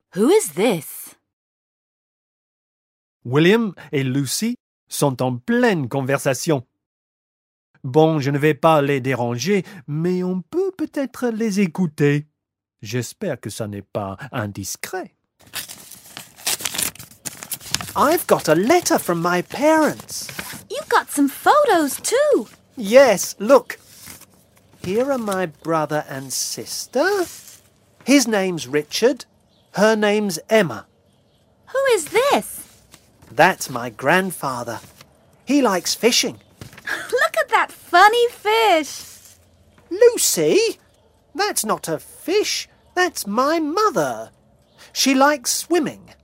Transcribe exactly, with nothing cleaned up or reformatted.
Who is this? William et Lucy sont en pleine conversation. Bon, je ne vais pas les déranger, mais on peut peut-être les écouter. J'espère que ça n'est pas indiscret. I've got a letter from my parents. You've got some photos too. Yes, look. Here are my brother and sister. His name's Richard. Her name's Emma. Who is this? That's my grandfather. He likes fishing. Look at that funny fish. Lucy? That's not a fish. That's my mother. She likes swimming.